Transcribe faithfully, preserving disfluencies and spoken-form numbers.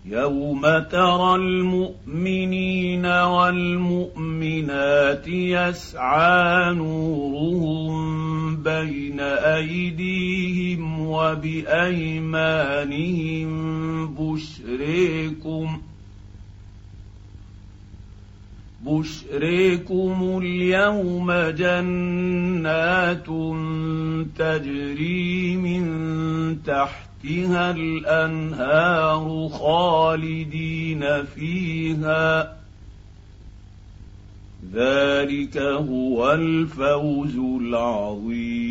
يوم ترى المؤمنين والمؤمنات يسعى نورهم بين أيديهم وبأيمانهم بشريكم بشريكم اليوم جنات تجري من تحتها الأنهار خالدين فيها ذلك هو الفوز العظيم.